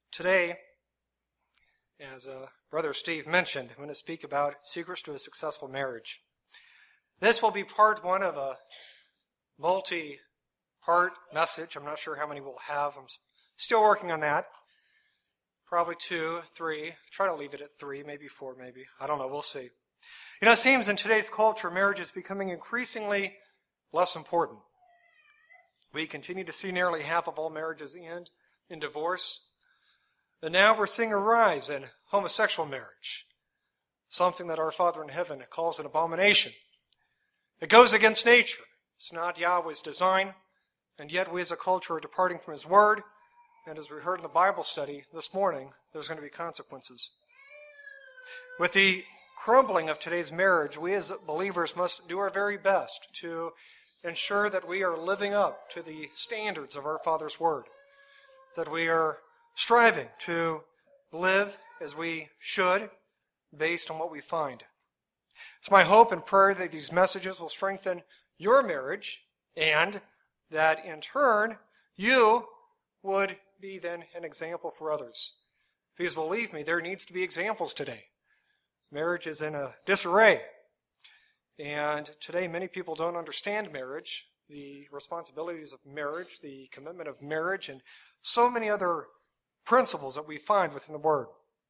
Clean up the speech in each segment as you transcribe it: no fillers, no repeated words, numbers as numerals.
Today, as Brother Steve mentioned, I'm going to speak about secrets to a successful marriage. This will be part one of a multi-part message. I'm not sure how many we'll have. I'm still working on that. Probably 2, 3. Try to leave it at 3, maybe 4, maybe. I don't know. We'll see. You know, it seems in today's culture, marriage is becoming increasingly less important. We continue to see nearly half of all marriages end in divorce. And now we're seeing a rise in homosexual marriage, something that our Father in heaven calls an abomination. It goes against nature. It's not Yahweh's design, and yet we as a culture are departing from His Word, and as we heard in the Bible study this morning, there's going to be consequences. With the crumbling of today's marriage, we as believers must do our very best to ensure that we are living up to the standards of our Father's Word, that we are striving to live as we should based on what we find. It's my hope and prayer that these messages will strengthen your marriage and that in turn you would be then an example for others. Because believe me, there needs to be examples today. Marriage is in a disarray. And today many people don't understand marriage, the responsibilities of marriage, the commitment of marriage, and so many other principles that we find within the Word.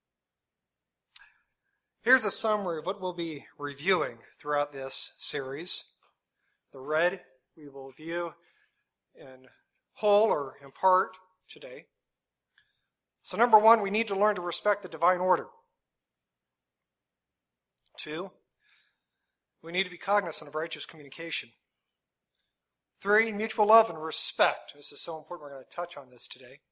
Here's a summary of what we'll be reviewing throughout this series. The red we will view in whole or in part today. So number 1, we need to learn to respect the divine order. 2, we need to be cognizant of righteous communication. 3, mutual love and respect. This is so important. We're going to touch on this today.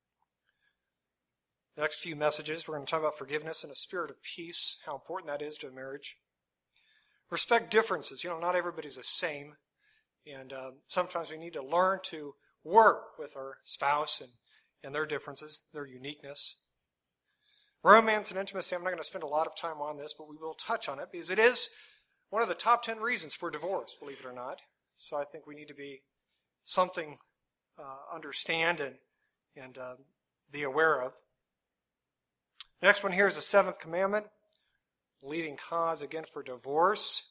The next few messages, we're going to talk about forgiveness and a spirit of peace, how important that is to a marriage. Respect differences. You know, not everybody's the same. And sometimes we need to learn to work with our spouse and their differences, their uniqueness. Romance and intimacy, I'm not going to spend a lot of time on this, but we will touch on it because it is one of the top 10 reasons for divorce, believe it or not. So I think we need to be something understand and be aware of. Next one here is the 7th commandment, leading cause again for divorce.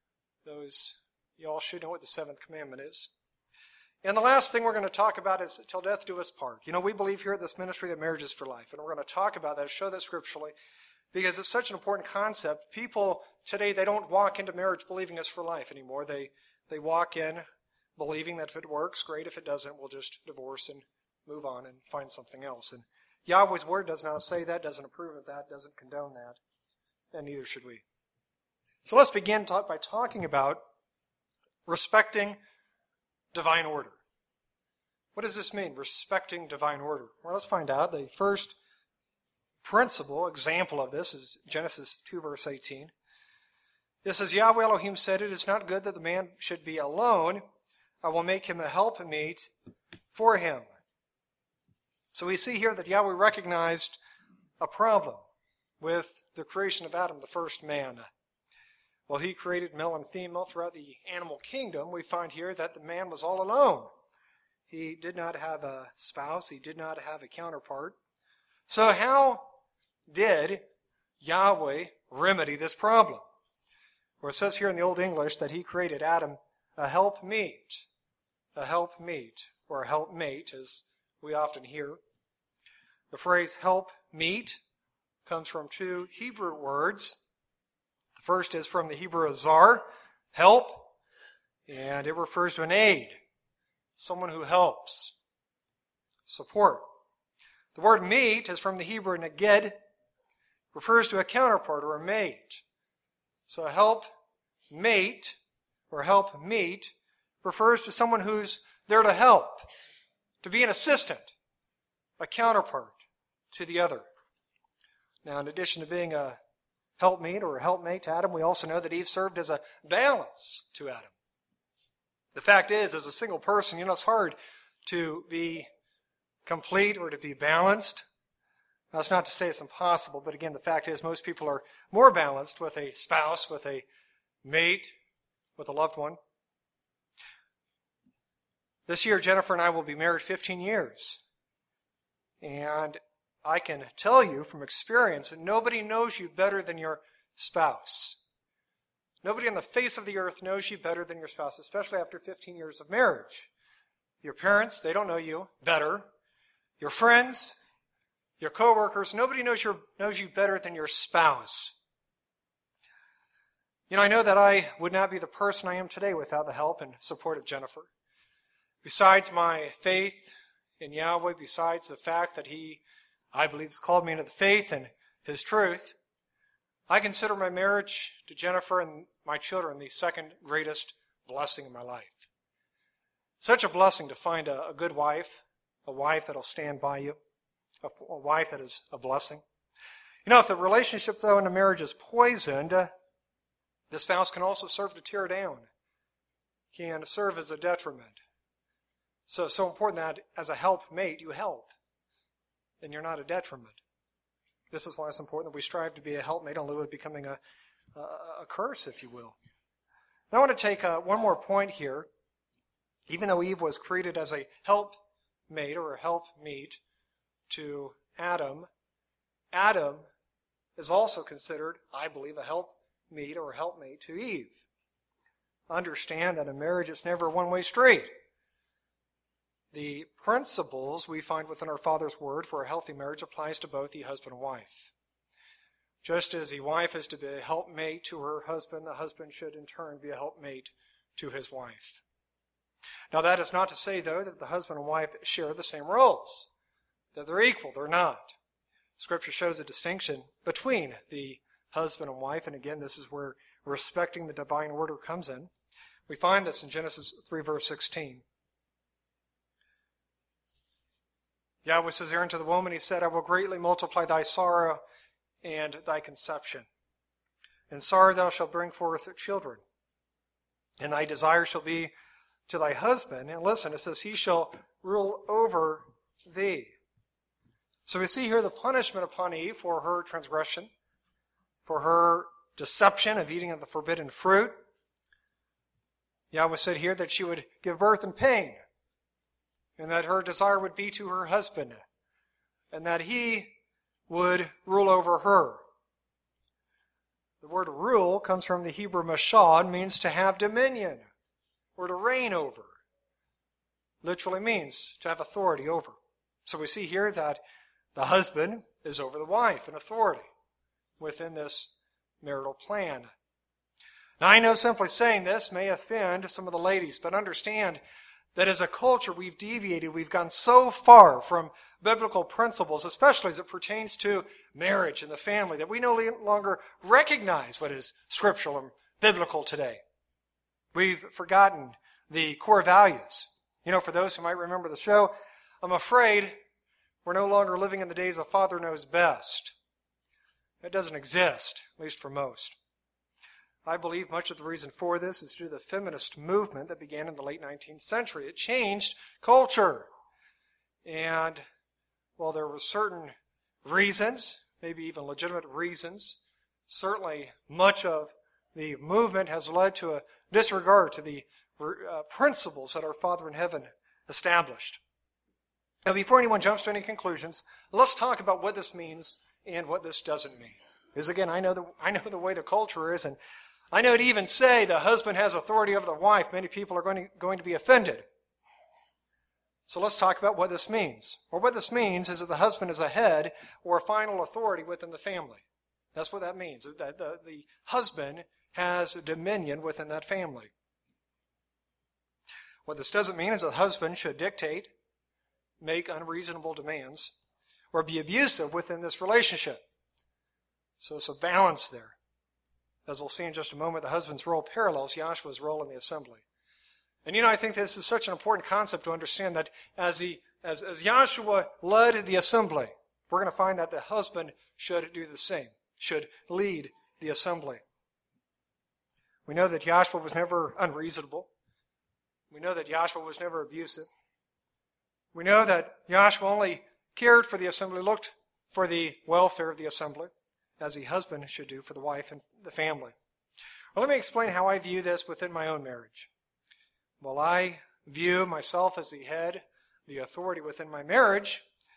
You all should know what the 7th commandment is. And the last thing we're going to talk about is till death do us part. You know, we believe here at this ministry that marriage is for life, and we're going to talk about that, show that scripturally, because it's such an important concept. People today, they don't walk into marriage believing it's for life anymore. They walk in believing that if it works, great. If it doesn't, we'll just divorce and move on and find something else. And Yahweh's Word does not say that, doesn't approve of that, doesn't condone that, and neither should we. So let's begin by talking about respecting divine order. What does this mean, respecting divine order? Well, let's find out. The first example of this is Genesis 2, verse 18. This says, Yahweh Elohim said, "It is not good that the man should be alone. I will make him a helpmeet for him." So we see here that Yahweh recognized a problem with the creation of Adam, the first man. While He created male and female throughout the animal kingdom, we find here that the man was all alone. He did not have a spouse. He did not have a counterpart. So how did Yahweh remedy this problem? Well, it says here in the Old English that He created Adam a helpmeet, or a helpmate, as we often hear. The phrase helpmeet comes from 2 Hebrew words. The first is from the Hebrew azar, help, and it refers to an aid, someone who helps, support. The word meet is from the Hebrew neged, refers to a counterpart or a mate. So a helpmate or helpmeet refers to someone who's there to help, to be an assistant, a counterpart to the other. Now, in addition to being a helpmeet or a helpmate to Adam, we also know that Eve served as a balance to Adam. The fact is, as a single person, you know, it's hard to be complete or to be balanced. That's not to say it's impossible, but again, the fact is most people are more balanced with a spouse, with a mate, with a loved one. This year, Jennifer and I will be married 15 years. And I can tell you from experience that nobody knows you better than your spouse. Nobody on the face of the earth knows you better than your spouse, especially after 15 years of marriage. Your parents, they don't know you better. Your friends, your coworkers, nobody knows you better than your spouse. I know that I would not be the person I am today without the help and support of Jennifer. Besides my faith in Yahweh, besides the fact that He, I believe, has called me into the faith and His truth, I consider my marriage to Jennifer and my children the second greatest blessing in my life. Such a blessing to find a good wife, a wife that'll stand by you, a wife that is a blessing. If the relationship, though, in a marriage is poisoned, the spouse can also serve to tear down, can serve as a detriment. So it's so important that as a helpmate, you help, and you're not a detriment. This is why it's important that we strive to be a helpmate in lieu of becoming a curse, if you will. Now I want to take one more point here. Even though Eve was created as a helpmate or a helpmeet to Adam, Adam is also considered, I believe, a helpmeet or a helpmate to Eve. Understand that in marriage it's never a one-way street. The principles we find within our Father's Word for a healthy marriage applies to both the husband and wife. Just as the wife is to be a helpmate to her husband, the husband should in turn be a helpmate to his wife. Now that is not to say, though, that the husband and wife share the same roles, that they're equal. They're not. Scripture shows a distinction between the husband and wife, and again, this is where respecting the divine order comes in. We find this in Genesis 3, verse 16. Yahweh says there unto the woman, He said, I will greatly multiply thy sorrow and thy conception. In sorrow thou shalt bring forth children, and thy desire shall be to thy husband. And listen, it says, he shall rule over thee. So we see here the punishment upon Eve for her transgression, for her deception of eating of the forbidden fruit. Yahweh said here that she would give birth in pain, and that her desire would be to her husband, and that he would rule over her. The word rule comes from the Hebrew mashad, means to have dominion, or to reign over. Literally means to have authority over. So we see here that the husband is over the wife in authority within this marital plan. Now I know simply saying this may offend some of the ladies, but understand that as a culture we've deviated, we've gone so far from biblical principles, especially as it pertains to marriage and the family, that we no longer recognize what is scriptural and biblical today. We've forgotten the core values. For those who might remember the show, I'm afraid we're no longer living in the days of Father knows best. That doesn't exist, at least for most. I believe much of the reason for this is due to the feminist movement that began in the late 19th century. It changed culture. And while there were certain reasons, maybe even legitimate reasons, certainly much of the movement has led to a disregard to the principles that our Father in heaven established. Now, before anyone jumps to any conclusions, let's talk about what this means and what this doesn't mean. Because again, I know the way the culture is, and I know to even say the husband has authority over the wife, many people are going to be offended. So let's talk about what this means. Well, what this means is that the husband is a head or a final authority within the family. That's what that means, is that the husband has dominion within that family. What this doesn't mean is that the husband should dictate, make unreasonable demands, or be abusive within this relationship. So it's a balance there. As we'll see in just a moment, the husband's role parallels Yahshua's role in the assembly. And I think this is such an important concept to understand that as Yahshua led the assembly, we're going to find that the husband should do the same, should lead the assembly. We know that Yahshua was never unreasonable. We know that Yahshua was never abusive. We know that Yahshua only cared for the assembly, looked for the welfare of the assembly, as the husband should do for the wife and the family. Well, let me explain how I view this within my own marriage. Well, I view myself as the head, the authority within my marriage.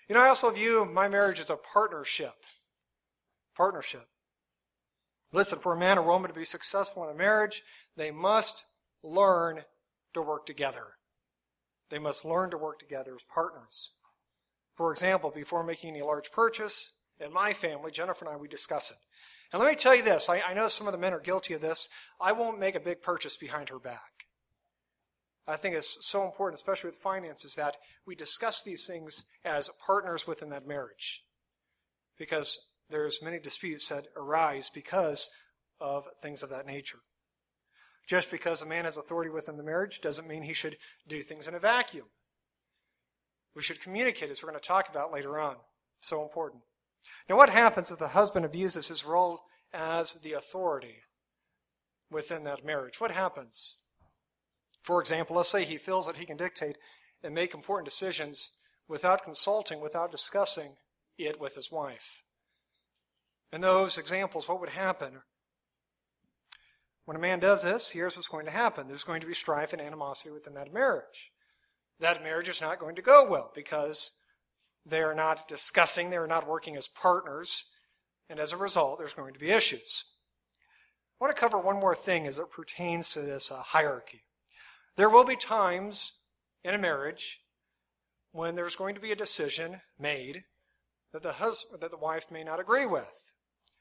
You know, I also view my marriage as a partnership. Partnership. Listen, for a man or woman to be successful in a marriage, they must learn to work together. They must learn to work together as partners. For example, before making any large purchase, in my family, Jennifer and I, we discuss it. And let me tell you this, I know some of the men are guilty of this. I won't make a big purchase behind her back. I think it's so important, especially with finances, that we discuss these things as partners within that marriage. Because there's many disputes that arise because of things of that nature. Just because a man has authority within the marriage doesn't mean he should do things in a vacuum. We should communicate, as we're going to talk about later on. So important. Now, what happens if the husband abuses his role as the authority within that marriage? What happens? For example, let's say he feels that he can dictate and make important decisions without consulting, without discussing it with his wife. In those examples, what would happen? When a man does this, here's what's going to happen. There's going to be strife and animosity within that marriage. That marriage is not going to go well because they are not discussing, they are not working as partners, and as a result, there's going to be issues. I want to cover one more thing as it pertains to this hierarchy. There will be times in a marriage when there's going to be a decision made that the wife may not agree with.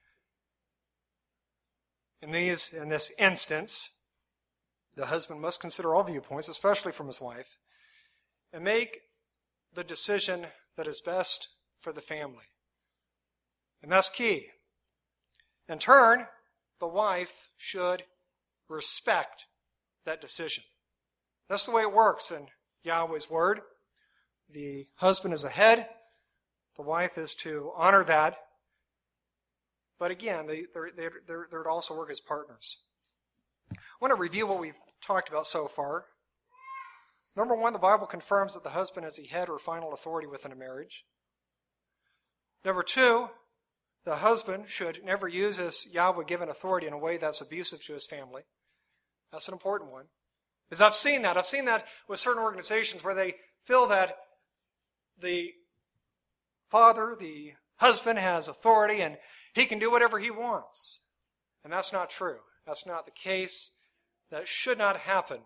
In this instance, the husband must consider all viewpoints, especially from his wife, and make the decision that is best for the family. And that's key. In turn, the wife should respect that decision. That's the way it works in Yahweh's Word. The husband is a head. The wife is to honor that. But again, they're to also work as partners. I want to review what we've talked about so far. Number one, the Bible confirms that the husband is the head or final authority within a marriage. Number two, the husband should never use his Yahweh-given authority in a way that's abusive to his family. That's an important one. Because I've seen that. I've seen that with certain organizations where they feel that the father, the husband, has authority and he can do whatever he wants. And that's not true. That's not the case. That should not happen.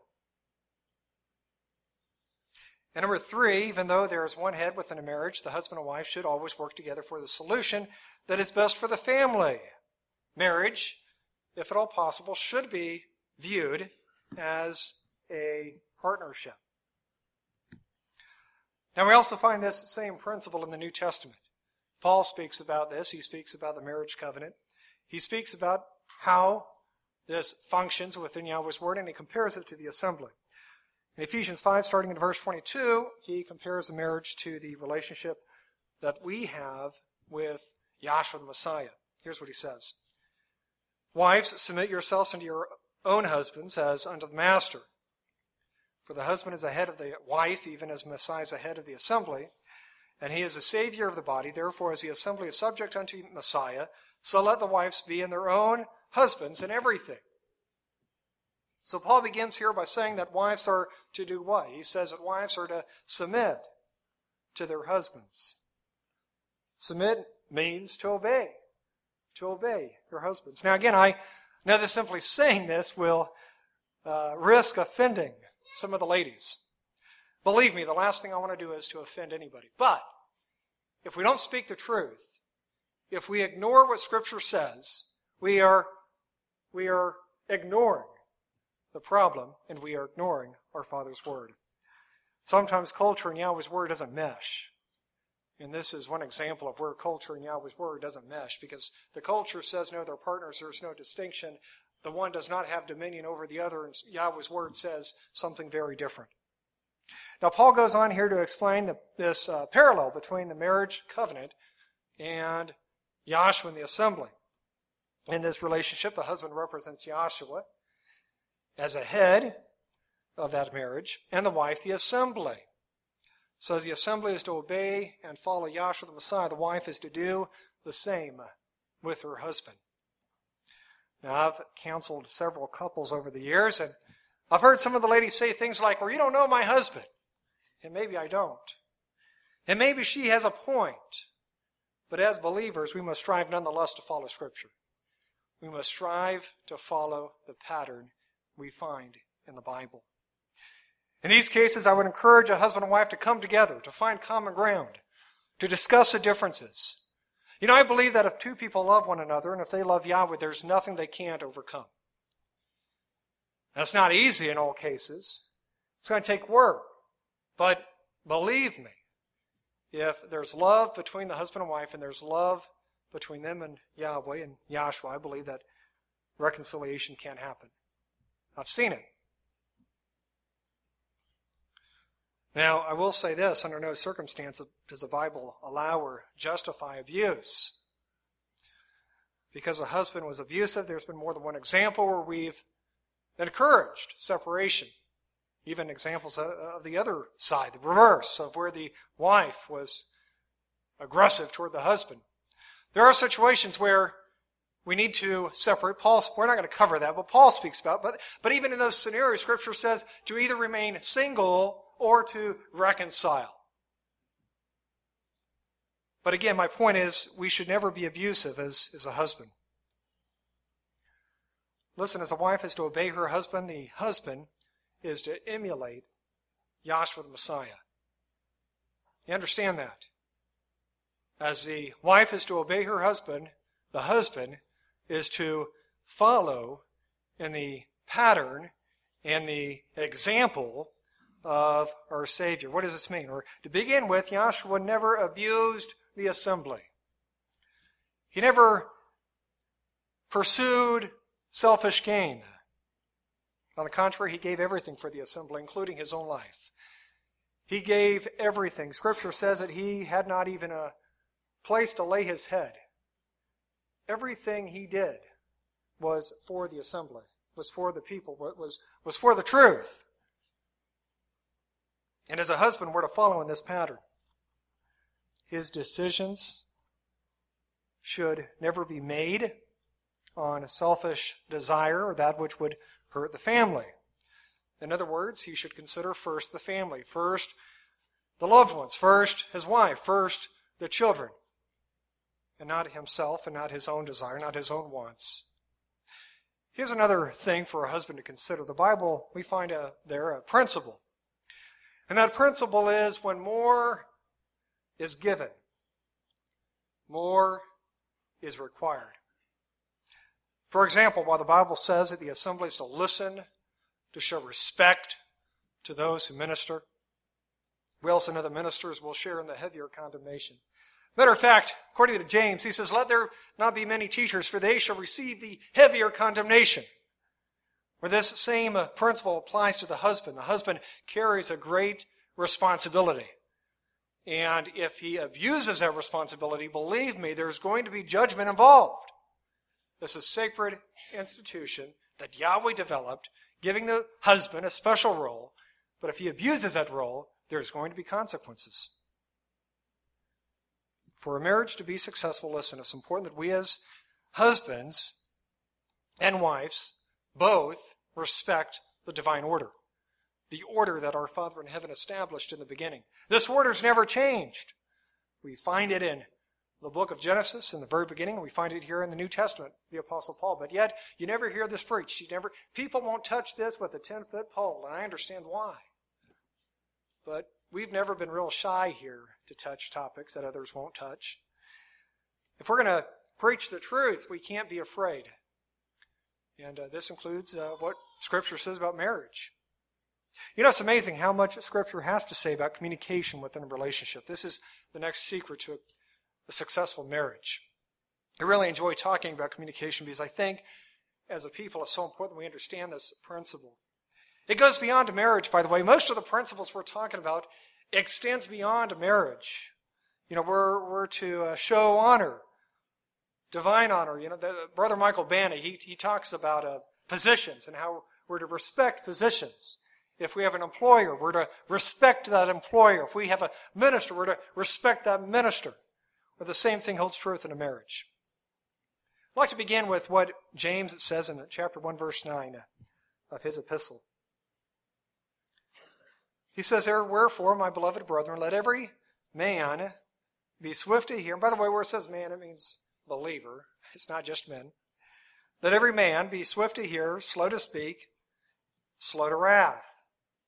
And number three, even though there is one head within a marriage, the husband and wife should always work together for the solution that is best for the family. Marriage, if at all possible, should be viewed as a partnership. Now we also find this same principle in the New Testament. Paul speaks about this. He speaks about the marriage covenant. He speaks about how this functions within Yahweh's Word, and he compares it to the assembly. In Ephesians 5, starting in verse 22, he compares the marriage to the relationship that we have with Yahshua the Messiah. Here's what he says. Wives, submit yourselves unto your own husbands as unto the master. For the husband is the head of the wife, even as Messiah is the head of the assembly, and he is the Savior of the body. Therefore, as the assembly is subject unto Messiah, so let the wives be in their own husbands in everything. So Paul begins here by saying that wives are to do what? He says that wives are to submit to their husbands. Submit means to obey your husbands. Now again, I know that simply saying this will risk offending some of the ladies. Believe me, the last thing I want to do is to offend anybody. But if we don't speak the truth, if we ignore what Scripture says, we are ignoring the problem, and we are ignoring our Father's Word. Sometimes culture and Yahweh's Word doesn't mesh. And this is one example of where culture and Yahweh's Word doesn't mesh, because the culture says, no, they're partners, there's no distinction. The one does not have dominion over the other, and Yahweh's Word says something very different. Now, Paul goes on here to explain this parallel between the marriage covenant and Yahshua and the assembly. In this relationship, the husband represents Yahshua as a head of that marriage, and the wife the assembly. So as the assembly is to obey and follow Yahshua the Messiah, the wife is to do the same with her husband. Now, I've counseled several couples over the years, and I've heard some of the ladies say things like, well, you don't know my husband. And maybe I don't. And maybe she has a point. But as believers, we must strive nonetheless to follow Scripture. We must strive to follow the pattern we find in the Bible. In these cases, I would encourage a husband and wife to come together, to find common ground, to discuss the differences. You know, I believe that if two people love one another and if they love Yahweh, there's nothing they can't overcome. That's not easy in all cases. It's going to take work. But believe me, if there's love between the husband and wife and there's love between them and Yahweh and Yahshua, I believe that reconciliation can happen. I've seen it. Now, I will say this, under no circumstance does the Bible allow or justify abuse. Because a husband was abusive, there's been more than one example where we've encouraged separation. Even examples of the other side, the reverse, of where the wife was aggressive toward the husband. There are situations where we need to separate. We're not going to cover that, but Paul speaks about it. But even in those scenarios, Scripture says to either remain single or to reconcile. But again, my point is, we should never be abusive as a husband. Listen, as a wife is to obey her husband, the husband is to emulate Yahshua the Messiah. You understand that? As the wife is to obey her husband, the husband is to follow in the pattern and the example of our Savior. What does this mean? Or to begin with, Yahshua never abused the assembly. He never pursued selfish gain. On the contrary, he gave everything for the assembly, including his own life. He gave everything. Scripture says that he had not even a place to lay his head. Everything he did was for the assembly, was for the people, was for the truth. And as a husband, we're to follow in this pattern. His decisions should never be made on a selfish desire or that which would hurt the family. In other words, he should consider first the family, first the loved ones, first his wife, first the children, and not himself and not his own desire, not his own wants. Here's another thing for a husband to consider. The Bible, we find there a principle. And that principle is when more is given, more is required. For example, while the Bible says that the assembly is to listen, to show respect to those who minister, we also know that ministers will share in the heavier condemnation. Matter of fact, according to James, he says, "Let there not be many teachers, for they shall receive the heavier condemnation." Where this same principle applies to the husband. The husband carries a great responsibility. And if he abuses that responsibility, believe me, there's going to be judgment involved. This is a sacred institution that Yahweh developed, giving the husband a special role. But if he abuses that role, there's going to be consequences. For a marriage to be successful, listen, it's important that we as husbands and wives both respect the divine order. The order that our Father in heaven established in the beginning. This order's never changed. We find it in the book of Genesis in the very beginning, and we find it here in the New Testament, the Apostle Paul. But yet, you never hear this preached. People won't touch this with a 10-foot pole, and I understand why. But we've never been real shy here to touch topics that others won't touch. If we're going to preach the truth, we can't be afraid. And this includes what Scripture says about marriage. You know, it's amazing how much Scripture has to say about communication within a relationship. This is the next secret to a successful marriage. I really enjoy talking about communication because I think, as a people, it's so important we understand this principle. It goes beyond marriage, by the way. Most of the principles we're talking about extends beyond marriage. You know, we're to show honor, divine honor. You know, Brother Michael Banna, he talks about positions and how we're to respect positions. If we have an employer, we're to respect that employer. If we have a minister, we're to respect that minister. But the same thing holds true in a marriage. I'd like to begin with what James says in chapter 1, verse 9 of his epistle. He says there, "Wherefore, my beloved brethren, let every man be swift to hear. And by the way, where it says man, it means believer. It's not just men. Let every man be swift to hear, slow to speak, slow to wrath.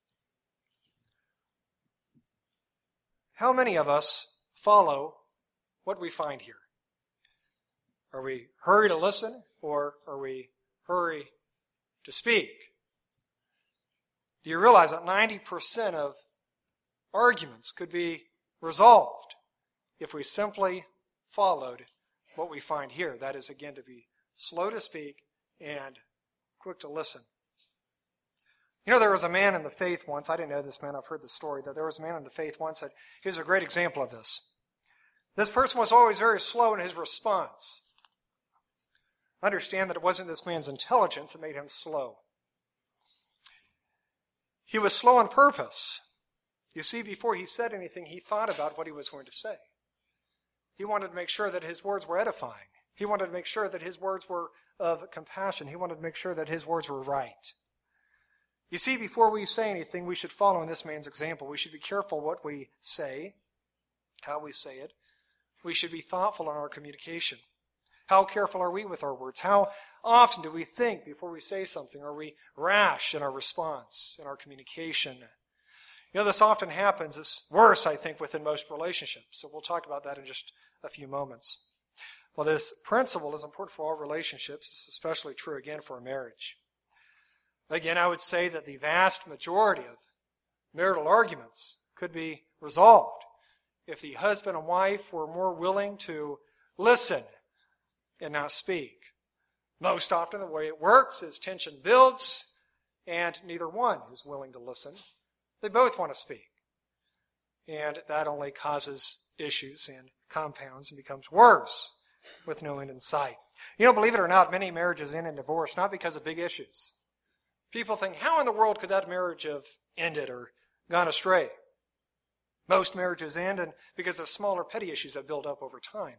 How many of us follow what we find here? Are we hurry to listen, or are we hurry to speak? Do you realize that 90% of arguments could be resolved if we simply followed what we find here? That is, again, to be slow to speak and quick to listen. You know, there was a man in the faith once, I didn't know this man, I've heard the story, that there was a man in the faith once that he was a great example of this. This person was always very slow in his response. Understand that it wasn't this man's intelligence that made him slow. He was slow on purpose. You see, before he said anything, he thought about what he was going to say. He wanted to make sure that his words were edifying. He wanted to make sure that his words were of compassion. He wanted to make sure that his words were right. You see, before we say anything, we should follow in this man's example. We should be careful what we say, how we say it. We should be thoughtful in our communication. How careful are we with our words? How often do we think before we say something? Are we rash in our response, in our communication? You know, this often happens. It's worse, I think, within most relationships. So we'll talk about that in just a few moments. Well, this principle is important for all relationships. It's especially true, again, for a marriage. Again, I would say that the vast majority of marital arguments could be resolved if the husband and wife were more willing to listen and not speak. Most often the way it works is tension builds and neither one is willing to listen. They both want to speak. And that only causes issues and compounds and becomes worse with no end in sight. You know, believe it or not, many marriages end in divorce not because of big issues. People think, how in the world could that marriage have ended or gone astray? Most marriages end because of smaller petty issues that build up over time.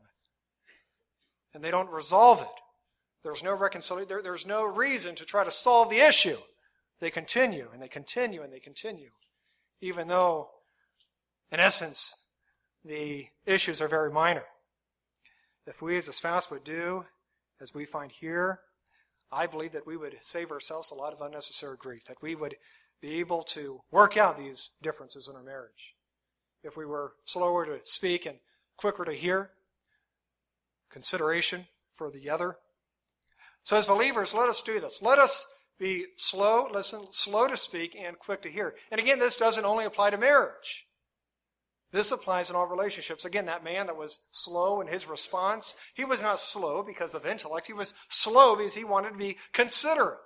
And they don't resolve it. There's no reconciliation. There's no reason to try to solve the issue. They continue and they continue and they continue, even though, in essence, the issues are very minor. If we as a spouse would do as we find here, I believe that we would save ourselves a lot of unnecessary grief, that we would be able to work out these differences in our marriage. If we were slower to speak and quicker to hear, consideration for the other. So as believers, let us do this. Let us be slow, listen, slow to speak, and quick to hear. And again, this doesn't only apply to marriage. This applies in all relationships. Again, that man that was slow in his response, he was not slow because of intellect. He was slow because he wanted to be considerate.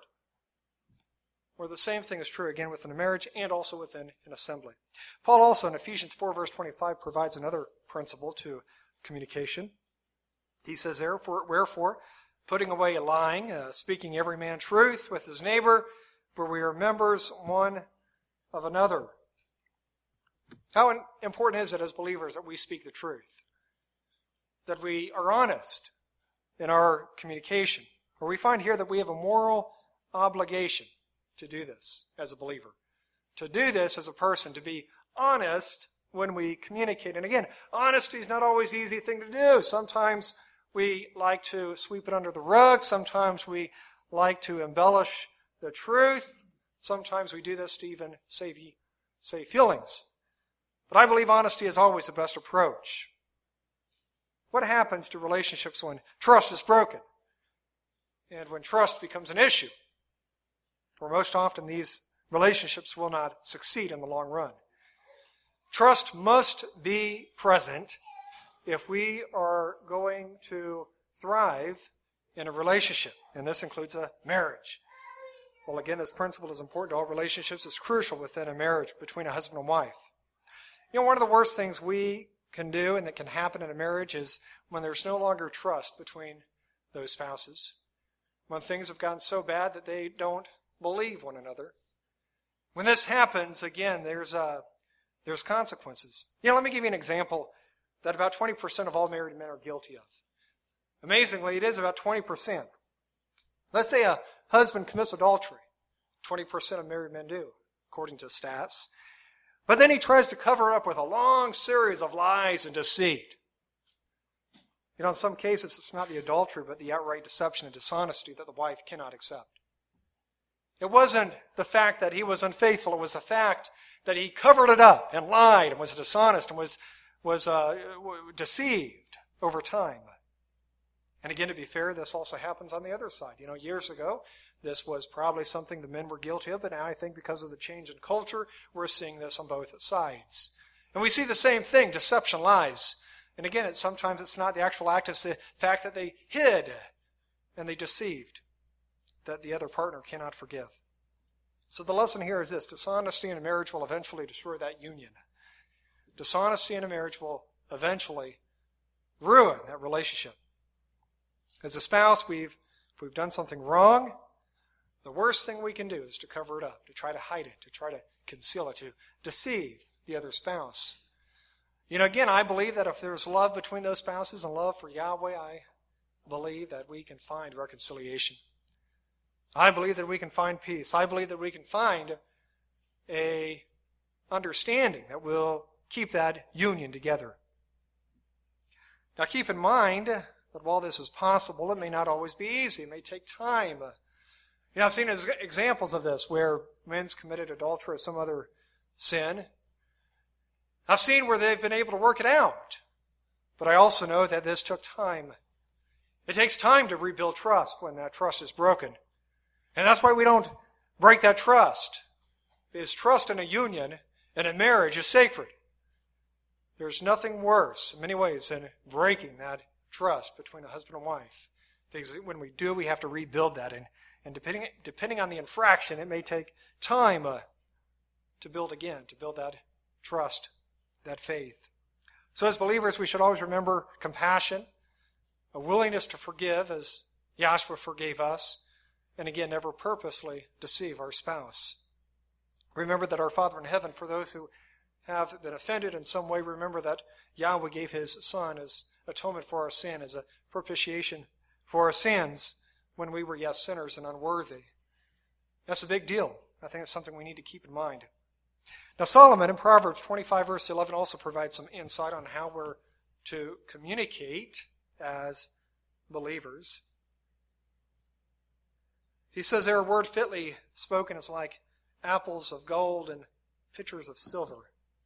Or the same thing is true again within a marriage and also within an assembly. Paul also in Ephesians 4 verse 25 provides another principle to communication. He says, wherefore, putting away lying, speaking every man truth with his neighbor, for we are members one of another. How important is it as believers that we speak the truth? That we are honest in our communication? Or we find here that we have a moral obligation to do this as a believer. To do this as a person, to be honest when we communicate. And again, honesty is not always an easy thing to do. Sometimes we like to sweep it under the rug. Sometimes we like to embellish the truth. Sometimes we do this to even save feelings. But I believe honesty is always the best approach. What happens to relationships when trust is broken? And when trust becomes an issue? For most often these relationships will not succeed in the long run. Trust must be present if we are going to thrive in a relationship. And this includes a marriage. Well, again, this principle is important to all relationships. It's crucial within a marriage between a husband and wife. You know, one of the worst things we can do and that can happen in a marriage is when there's no longer trust between those spouses. When things have gotten so bad that they don't believe one another. When this happens, again, there's consequences. You know, let me give you an example that about 20% of all married men are guilty of. Amazingly, it is about 20%. Let's say a husband commits adultery. 20% of married men do, according to stats. But then he tries to cover it up with a long series of lies and deceit. You know, in some cases, it's not the adultery, but the outright deception and dishonesty that the wife cannot accept. It wasn't the fact that he was unfaithful. It was the fact that he covered it up and lied and was dishonest and was deceived over time. And again, to be fair, this also happens on the other side. You know, years ago, this was probably something the men were guilty of, but now I think because of the change in culture, we're seeing this on both sides. And we see the same thing, deception, lies. And again, sometimes it's not the actual act, it's the fact that they hid and they deceived, that the other partner cannot forgive. So the lesson here is this: dishonesty in a marriage will eventually destroy that union. Dishonesty in a marriage will eventually ruin that relationship. As a spouse, if we've done something wrong, the worst thing we can do is to cover it up, to try to hide it, to try to conceal it, to deceive the other spouse. You know, again, I believe that if there's love between those spouses and love for Yahweh, I believe that we can find reconciliation. I believe that we can find peace. I believe that we can find a understanding that will keep that union together. Now keep in mind that while this is possible, it may not always be easy. It may take time. You know, I've seen examples of this where men's committed adultery or some other sin. I've seen where they've been able to work it out. But I also know that this took time. It takes time to rebuild trust when that trust is broken. And that's why we don't break that trust. Because trust in a union and a marriage is sacred. There's nothing worse in many ways than breaking that trust between a husband and wife. Because when we do, we have to rebuild that. And depending on the infraction, it may take time to build again, to build that trust, that faith. So as believers, we should always remember compassion, a willingness to forgive as Yahshua forgave us, and again, never purposely deceive our spouse. Remember that our Father in heaven, for those who have been offended in some way, remember that Yahweh gave His Son as atonement for our sin, as a propitiation for our sins when we were, yes, sinners and unworthy. That's a big deal. I think it's something we need to keep in mind. Now, Solomon in Proverbs 25, verse 11 also provides some insight on how we're to communicate as believers. He says there, a word fitly spoken is like apples of gold and pitchers of silver.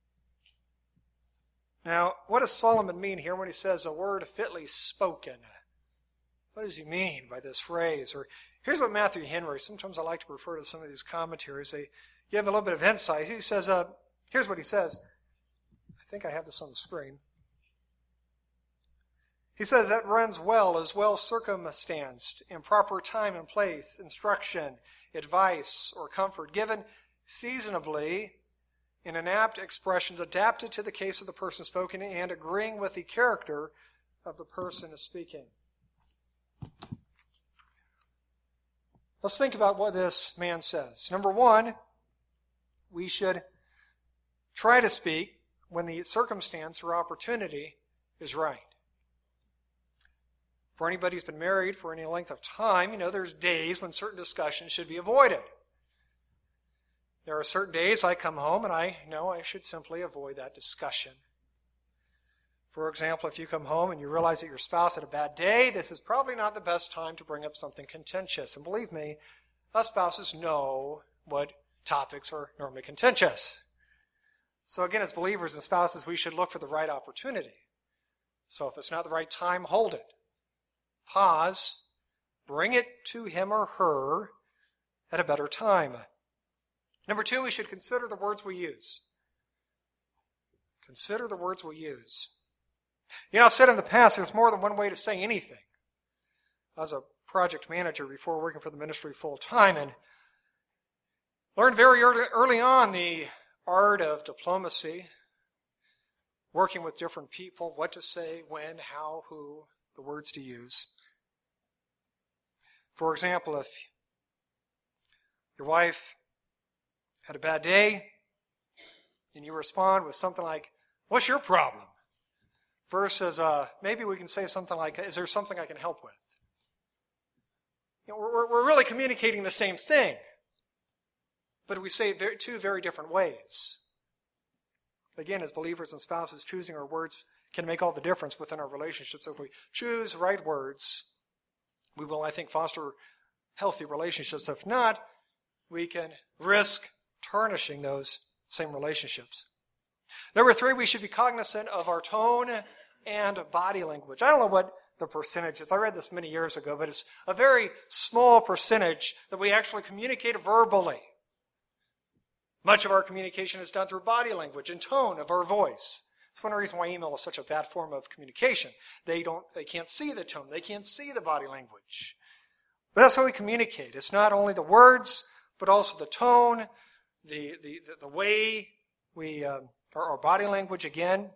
Now, what does Solomon mean here when he says a word fitly spoken? What does he mean by this phrase? Or here's what Matthew Henry, sometimes I like to refer to some of these commentaries, they give a little bit of insight. He says, here's what he says. I think I have this on the screen. He says that runs well, is well circumstanced, in proper time and place, instruction, advice, or comfort given seasonably in inapt expressions adapted to the case of the person spoken and agreeing with the character of the person speaking. Let's think about what this man says. Number one, we should try to speak when the circumstance or opportunity is right. For anybody who's been married for any length of time, you know there's days when certain discussions should be avoided. There are certain days I come home and I know I should simply avoid that discussion. For example, if you come home and you realize that your spouse had a bad day, this is probably not the best time to bring up something contentious. And believe me, us spouses know what topics are normally contentious. So again, as believers and spouses, we should look for the right opportunity. So if it's not the right time, hold it. Pause. Bring it to him or her at a better time. Number two, we should consider the words we use. Consider the words we use. You know, I've said in the past, there's more than one way to say anything. I was a project manager before working for the ministry full time and learned very early on the art of diplomacy, working with different people, what to say, when, how, who, the words to use. For example, if your wife had a bad day and you respond with something like, "What's your problem?" versus maybe we can say something like, "Is there something I can help with?" You know, we're really communicating the same thing, but we say it two very different ways. Again, as believers and spouses, choosing our words can make all the difference within our relationships. So if we choose right words, we will, I think, foster healthy relationships. If not, we can risk tarnishing those same relationships. Number 3, we should be cognizant of our tone and body language. I don't know what the percentage is. I read this many years ago, but it's a very small percentage that we actually communicate verbally. Much of our communication is done through body language and tone of our voice. It's one reason why email is such a bad form of communication. They can't see the tone. They can't see the body language. But that's how we communicate. It's not only the words, but also the tone, the way we, our body language again.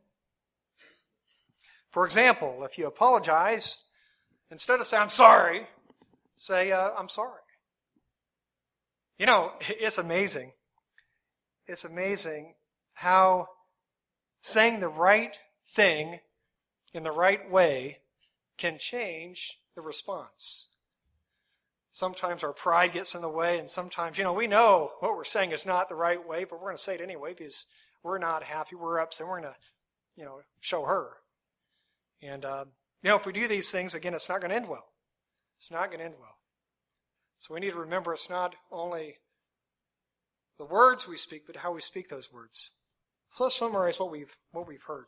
For example, if you apologize, instead of saying, I'm sorry, say, I'm sorry. You know, it's amazing. It's amazing how saying the right thing in the right way can change the response. Sometimes our pride gets in the way, and sometimes, we know what we're saying is not the right way, but we're going to say it anyway because we're not happy, we're upset, we're going to, show her. And, if we do these things, again, it's not going to end well. It's not going to end well. So we need to remember it's not only the words we speak, but how we speak those words. So let's summarize what we've heard.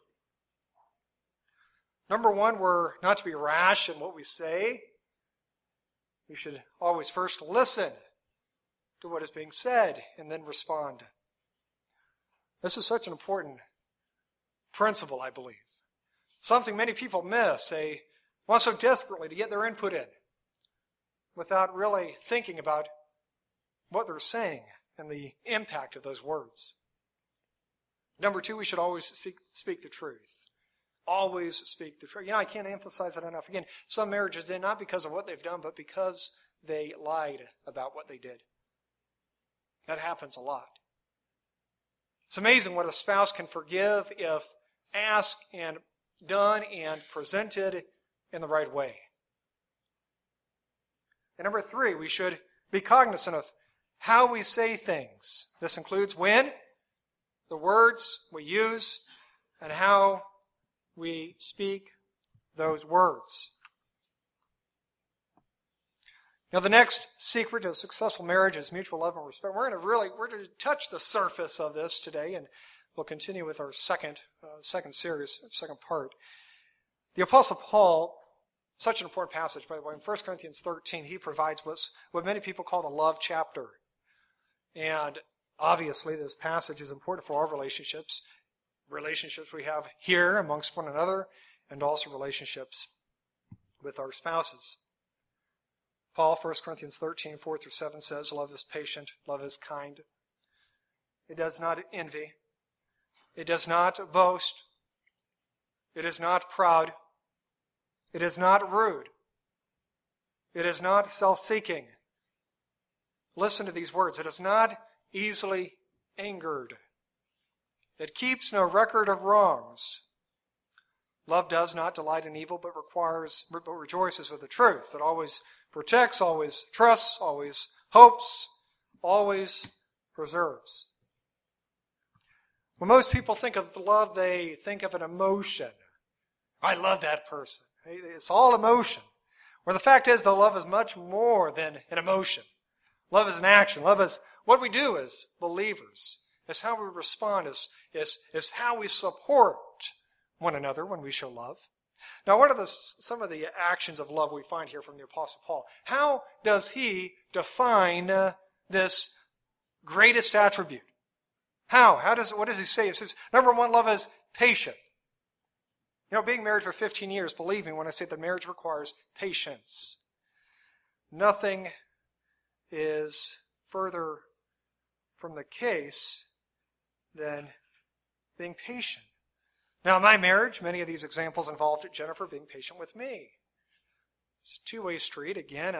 Number 1, we're not to be rash in what we say. We should always first listen to what is being said and then respond. This is such an important principle, I believe. Something many people miss. They want so desperately to get their input in without really thinking about what they're saying and the impact of those words. Number 2, we should always speak the truth. Always speak the truth. I can't emphasize it enough. Again, some marriages end not because of what they've done, but because they lied about what they did. That happens a lot. It's amazing what a spouse can forgive if asked and done and presented in the right way. And number 3, we should be cognizant of how we say things. This includes when, the words we use, and how we speak those words. Now, the next secret to a successful marriage is mutual love and respect. We're going to touch the surface of this today, and we'll continue with our second series, second part. The Apostle Paul, such an important passage, by the way, in 1 Corinthians 13, he provides what many people call the love chapter. And obviously, this passage is important for our relationships we have here amongst one another, and also relationships with our spouses. Paul, 1 Corinthians 13, 4-7 says, love is patient, love is kind. It does not envy. It does not boast. It is not proud. It is not rude. It is not self-seeking. Listen to these words. It is not easily angered. It keeps no record of wrongs. Love does not delight in evil, but rejoices with the truth. It always protects, always trusts, always hopes, always preserves. When most people think of love, they think of an emotion. I love that person. It's all emotion. Where the fact is, though, love is much more than an emotion. Love is an action. Love is what we do as believers. It's how we respond. It's how we support one another when we show love. Now, what are some of the actions of love we find here from the Apostle Paul? How does he define this greatest attribute? What does he say? He says, number 1, love is patient. Being married for 15 years, believe me when I say that marriage requires patience. Nothing is further from the case than being patient. Now, in my marriage, many of these examples involved Jennifer being patient with me. It's a two-way street. Again,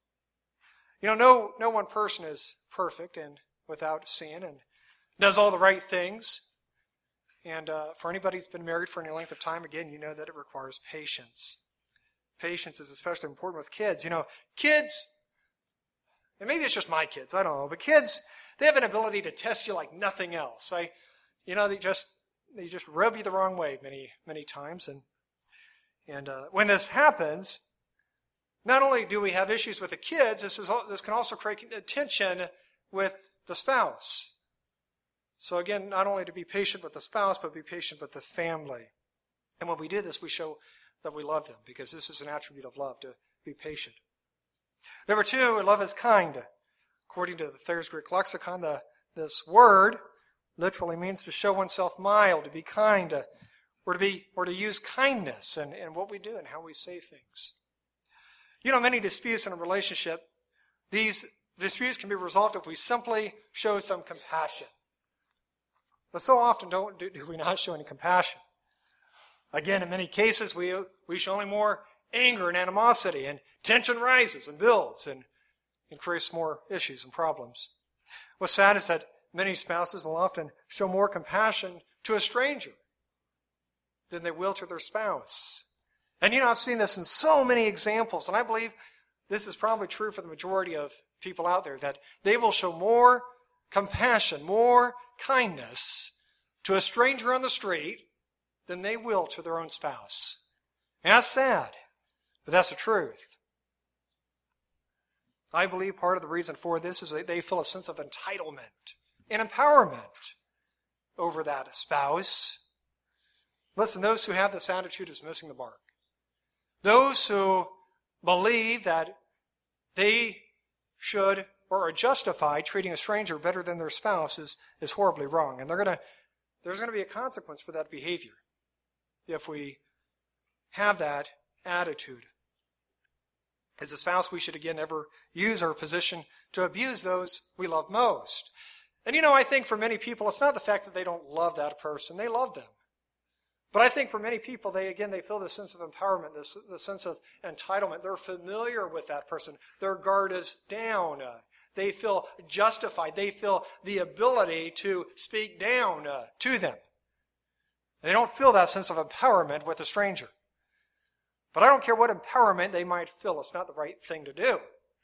no one person is perfect and without sin and does all the right things. And for anybody who's been married for any length of time, again, you know that it requires patience. Patience is especially important with kids. Kids, and maybe it's just my kids, I don't know, but kids, they have an ability to test you like nothing else. they just rub you the wrong way many, many times. And when this happens, not only do we have issues with the kids, this can also create tension with the spouse. So again, not only to be patient with the spouse, but be patient with the family. And when we do this, we show that we love them, because this is an attribute of love, to be patient. Number 2, love is kind. According to the Thayer's Greek lexicon, this word literally means to show oneself mild, to be kind, or to use kindness in what we do and how we say things. You know, many disputes in a relationship, these disputes can be resolved if we simply show some compassion. But so often do we not show any compassion. Again, in many cases, we show only more anger and animosity, and tension rises and builds and creates more issues and problems. What's sad is that many spouses will often show more compassion to a stranger than they will to their spouse. And you know, I've seen this in so many examples, and I believe this is probably true for the majority of people out there, that they will show more compassion, more kindness to a stranger on the street than they will to their own spouse. And that's sad, but that's the truth. I believe part of the reason for this is that they feel a sense of entitlement and empowerment over that spouse. Listen, those who have this attitude is missing the mark. Those who believe that they should or are justified treating a stranger better than their spouse is horribly wrong. And there's going to be a consequence for that behavior if we have that attitude. As a spouse, we should again never use our position to abuse those we love most. And you know, I think for many people, it's not the fact that they don't love that person. They love them. But I think for many people, they feel this sense of empowerment, this sense of entitlement. They're familiar with that person. Their guard is down. They feel justified. They feel the ability to speak down to them. They don't feel that sense of empowerment with a stranger. But I don't care what empowerment they might feel. It's not the right thing to do.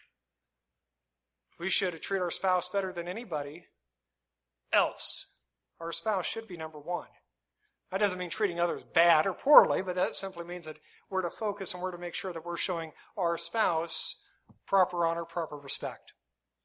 We should treat our spouse better than anybody else. Our spouse should be number one. That doesn't mean treating others bad or poorly, but that simply means that we're to focus and we're to make sure that we're showing our spouse proper honor, proper respect.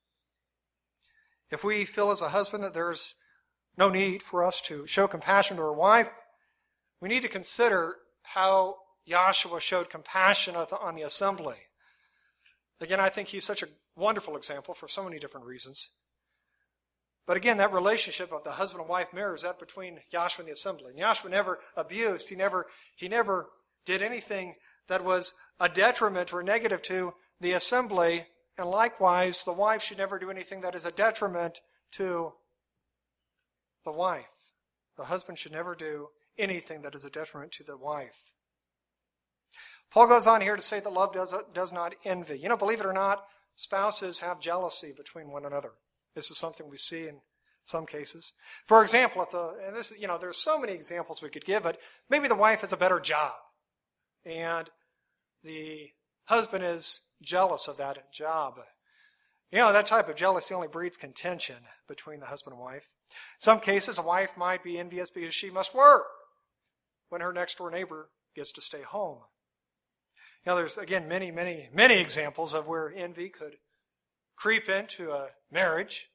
If we feel as a husband that there's no need for us to show compassion to our wife, we need to consider how Joshua showed compassion on the assembly. Again, I think he's such a wonderful example for so many different reasons. But again, that relationship of the husband and wife mirrors that between Joshua and the assembly. And Joshua never abused. He never did anything that was a detriment or negative to the assembly. And likewise, the wife should never do anything that is a detriment to the wife. The husband should never do anything that is a detriment to the wife. Paul goes on here to say that love does not envy. You know, believe it or not, spouses have jealousy between one another. This is something we see in some cases. For example, there's so many examples we could give, but maybe the wife has a better job, and the husband is jealous of that job. You know, that type of jealousy only breeds contention between the husband and wife. In some cases, a wife might be envious because she must work when her next-door neighbor gets to stay home. You know, there's, again, many, many, many examples of where envy could creep into a marriage.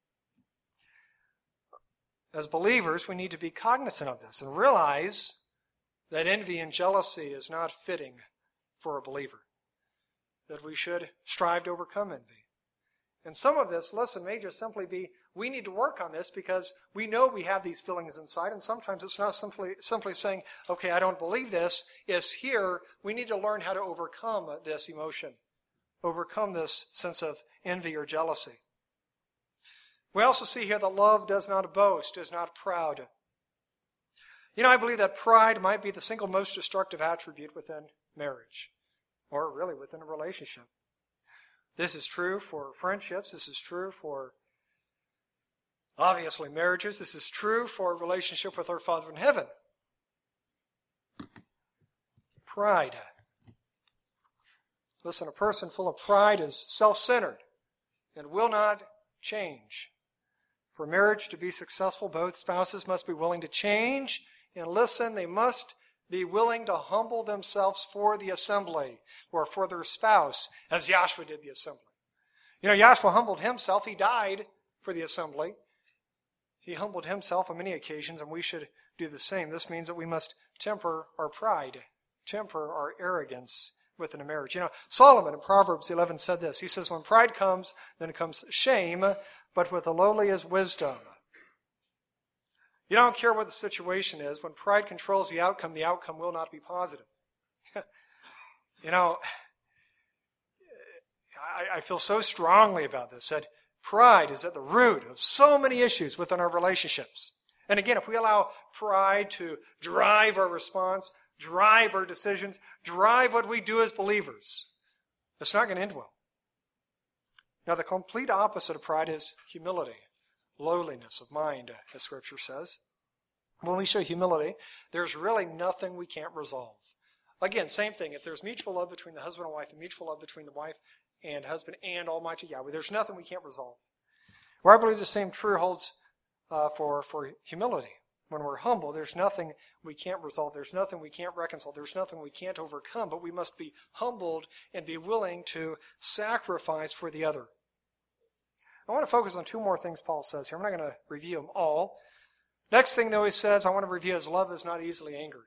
As believers, we need to be cognizant of this and realize that envy and jealousy is not fitting for a believer, that we should strive to overcome envy. And some of this, listen, may just simply be, we need to work on this because we know we have these feelings inside, and sometimes it's not simply saying, okay, I don't believe this. It's here. We need to learn how to overcome this emotion, overcome this sense of envy or jealousy. We also see here that love does not boast, is not proud. You know, I believe that pride might be the single most destructive attribute within marriage, or really within a relationship. This is true for friendships. This is true for, obviously, marriages. This is true for a relationship with our Father in heaven. Pride. Listen, a person full of pride is self-centered and will not change. For marriage to be successful, both spouses must be willing to change and listen. They must be willing to humble themselves for the assembly or for their spouse, as Joshua did the assembly. You know, Joshua humbled himself. He died for the assembly. He humbled himself on many occasions, and we should do the same. This means that we must temper our pride, temper our arrogance within a marriage. You know, Solomon in Proverbs 11 said this. He says, when pride comes, then comes shame, but with the lowly is wisdom. You don't care what the situation is. When pride controls the outcome will not be positive. You know, I feel so strongly about this, that pride is at the root of so many issues within our relationships. And again, if we allow pride to drive our response, drive our decisions, drive what we do as believers, it's not going to end well. Now, the complete opposite of pride is humility, lowliness of mind, as Scripture says. When we show humility, there's really nothing we can't resolve. Again, same thing. If there's mutual love between the husband and wife and mutual love between the wife and husband and Almighty Yahweh, there's nothing we can't resolve. Well, I believe the same true holds for humility. When we're humble, there's nothing we can't resolve. There's nothing we can't reconcile. There's nothing we can't overcome. But we must be humbled and be willing to sacrifice for the other. I want to focus on two more things Paul says here. I'm not going to review them all. Next thing, though, he says, I want to review is love is not easily angered.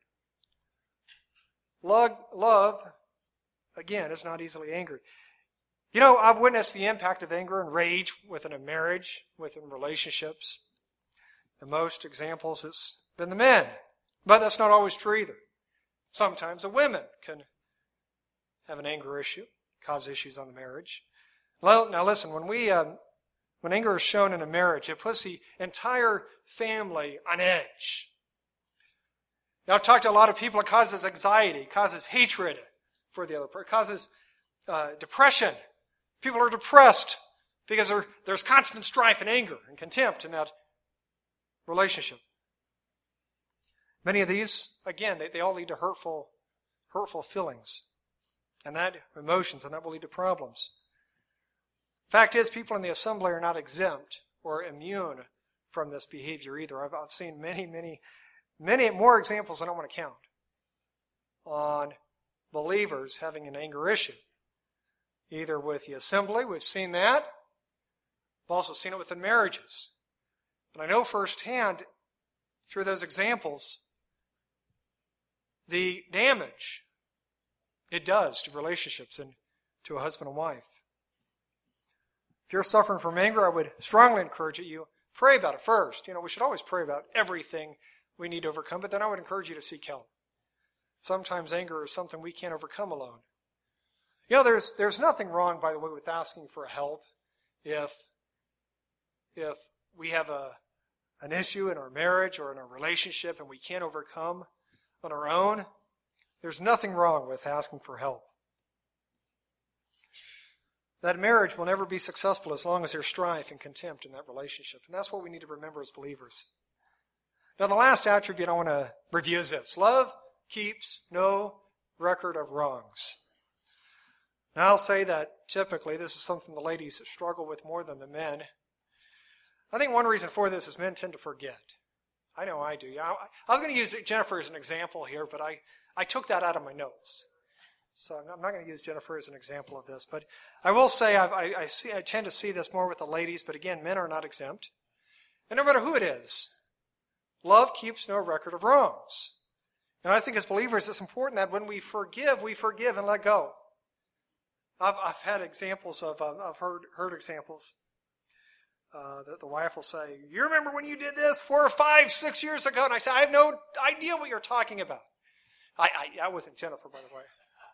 Love, again, is not easily angered. You know, I've witnessed the impact of anger and rage within a marriage, within relationships. In most examples, it's been the men. But that's not always true either. Sometimes the women can have an anger issue, cause issues on the marriage. Well, now listen, when anger is shown in a marriage, it puts the entire family on edge. Now, I've talked to a lot of people. It causes anxiety, it causes hatred for the other person, it causes depression. People are depressed because there's constant strife and anger and contempt in that relationship. Many of these, again, they all lead to hurtful feelings and that emotions, and that will lead to problems. Fact is, people in the assembly are not exempt or immune from this behavior either. I've seen many more examples than I want to count on believers having an anger issue. Either with the assembly, we've seen that. We've also seen it within marriages. But I know firsthand, through those examples, the damage it does to relationships and to a husband and wife. If you're suffering from anger, I would strongly encourage you, pray about it first. You know, we should always pray about everything we need to overcome, but then I would encourage you to seek help. Sometimes anger is something we can't overcome alone. You know, there's nothing wrong, by the way, with asking for help if we have an issue in our marriage or in our relationship and we can't overcome on our own. There's nothing wrong with asking for help. That marriage will never be successful as long as there's strife and contempt in that relationship. And that's what we need to remember as believers. Now, the last attribute I want to review is this. Love keeps no record of wrongs. Now, I'll say that typically this is something the ladies struggle with more than the men. I think one reason for this is men tend to forget. I know I do. I was going to use Jennifer as an example here, but I took that out of my notes. So I'm not going to use Jennifer as an example of this. But I will say I tend to see this more with the ladies, but again, men are not exempt. And no matter who it is, love keeps no record of wrongs. And I think as believers, it's important that when we forgive and let go. I've had examples I've heard examples that the wife will say, "You remember when you did this 4 or 5, 6 years ago?" And I say, "I have no idea what you're talking about." I wasn't Jennifer, by the way.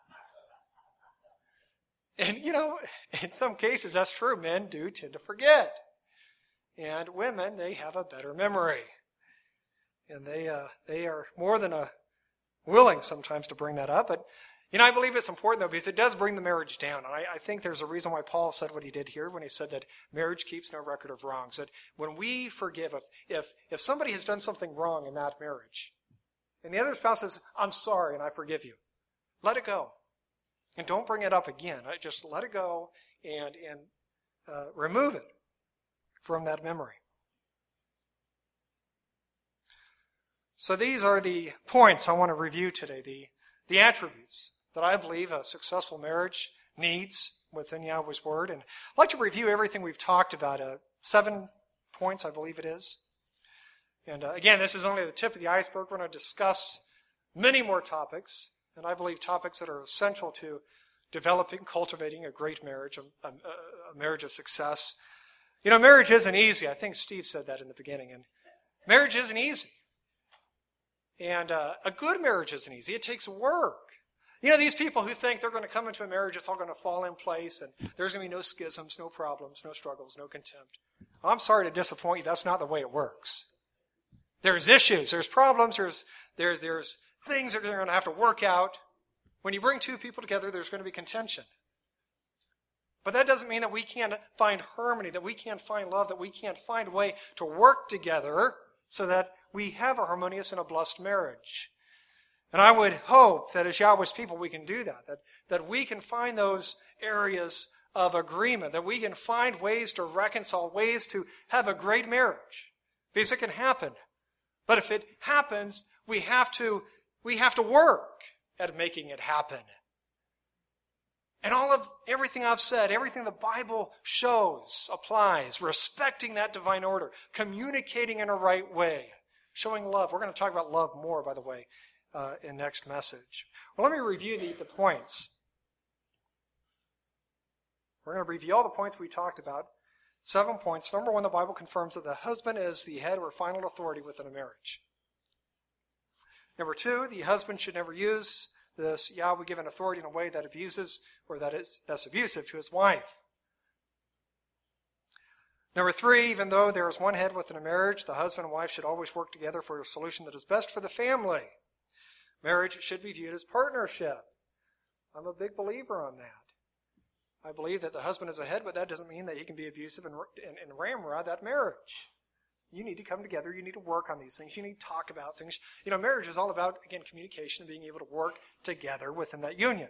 And, you know, in some cases, that's true. Men do tend to forget. And women, they have a better memory. And they are more than willing sometimes to bring that up. But, you know, I believe it's important, though, because it does bring the marriage down. And I think there's a reason why Paul said what he did here when he said that marriage keeps no record of wrongs. That when we forgive, if somebody has done something wrong in that marriage, and the other spouse says, "I'm sorry and I forgive you," let it go. And don't bring it up again. Just let it go and remove it from that memory. So these are the points I want to review today, the attributes that I believe a successful marriage needs within Yahweh's Word. And I'd like to review everything we've talked about, 7 points, I believe it is. And again, this is only the tip of the iceberg. We're going to discuss many more topics, and I believe topics that are essential to developing, cultivating a great marriage, a marriage of success. You know, marriage isn't easy. I think Steve said that in the beginning. And marriage isn't easy. And a good marriage isn't easy. It takes work. You know, these people who think they're going to come into a marriage, it's all going to fall in place, and there's going to be no schisms, no problems, no struggles, no contempt. Well, I'm sorry to disappoint you. That's not the way it works. There's issues. There's problems. There's things that they're going to have to work out. When you bring two people together, there's going to be contention. But that doesn't mean that we can't find harmony, that we can't find love, that we can't find a way to work together so that we have a harmonious and a blessed marriage. And I would hope that as Yahweh's people we can do that we can find those areas of agreement, that we can find ways to reconcile, ways to have a great marriage. Because it can happen. But if it happens, we have to work at making it happen. And everything I've said, everything the Bible shows, applies, respecting that divine order, communicating in a right way, showing love. We're going to talk about love more, by the way, in next message. Well, let me review the points. We're going to review all the points we talked about. 7 points. Number 1, the Bible confirms that the husband is the head or final authority within a marriage. Number 2, the husband should never use this Yahweh-given authority in a way that abuses or that's abusive to his wife. Number 3, even though there is one head within a marriage, the husband and wife should always work together for a solution that is best for the family. Marriage should be viewed as partnership. I'm a big believer on that. I believe that the husband is a head, but that doesn't mean that he can be abusive and ramrod that marriage. You need to come together. You need to work on these things. You need to talk about things. You know, marriage is all about, again, communication and being able to work together within that union.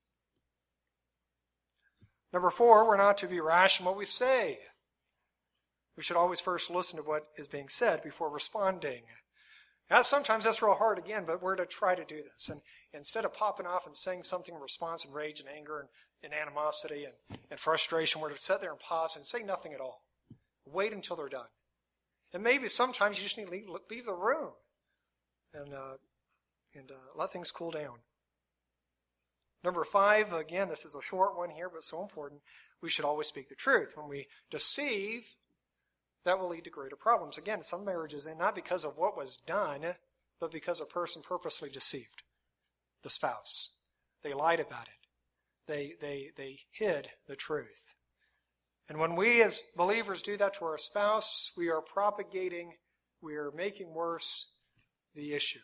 Number 4, we're not to be rash in what we say. We should always first listen to what is being said before responding. Now, sometimes that's real hard again, but we're to try to do this. And instead of popping off and saying something in response in rage and anger and animosity and frustration, we're to sit there and pause and say nothing at all. Wait until they're done. And maybe sometimes you just need to leave the room and let things cool down. Number 5, again, this is a short one here, but so important. We should always speak the truth. When we deceive, that will lead to greater problems. Again, some marriages end not because of what was done, but because a person purposely deceived the spouse. They lied about it. They hid the truth. And when we as believers do that to our spouse, we are making worse the issue.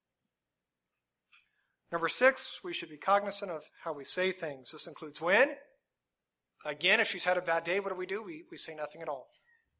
Number 6, we should be cognizant of how we say things. This includes when. Again, if she's had a bad day, what do? We say nothing at all.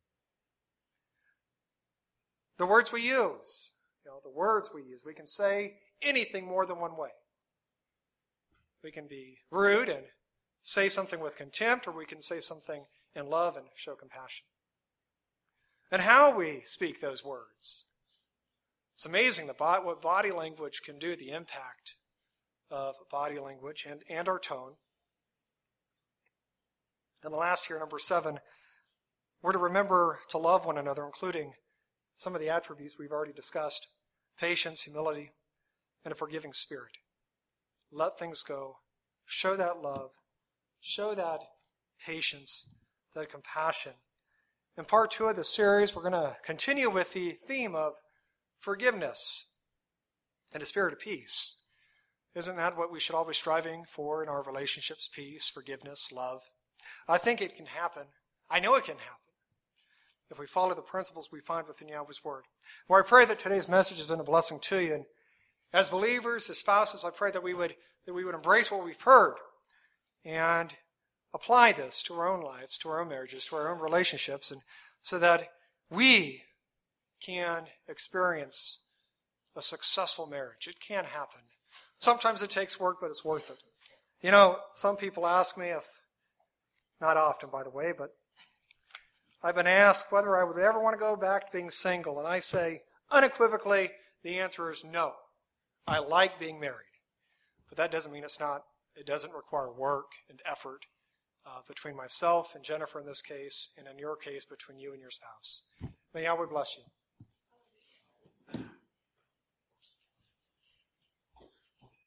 The words we use. We can say anything more than one way. We can be rude and say something with contempt, or we can say something in love and show compassion. And how we speak those words. It's amazing what body language can do, the impact of body language and our tone. And the last here, number 7, we're to remember to love one another, including some of the attributes we've already discussed: patience, humility, and a forgiving spirit. Let things go. Show that love. Show that patience, that compassion. In part 2 of the series, we're going to continue with the theme of forgiveness and a spirit of peace. Isn't that what we should always be striving for in our relationships? Peace, forgiveness, love. I think it can happen. I know it can happen if we follow the principles we find within Yahweh's Word. Well, I pray that today's message has been a blessing to you. And as believers, as spouses, I pray that we would embrace what we've heard and apply this to our own lives, to our own marriages, to our own relationships, and so that we can experience a successful marriage. It can happen. Sometimes it takes work, but it's worth it. You know, some people ask me not often, by the way, but I've been asked whether I would ever want to go back to being single, and I say unequivocally, The answer is no. I like being married. But that doesn't mean it doesn't require work and effort between myself and Jennifer in this case, and in your case, between you and your spouse. May Yahweh bless you.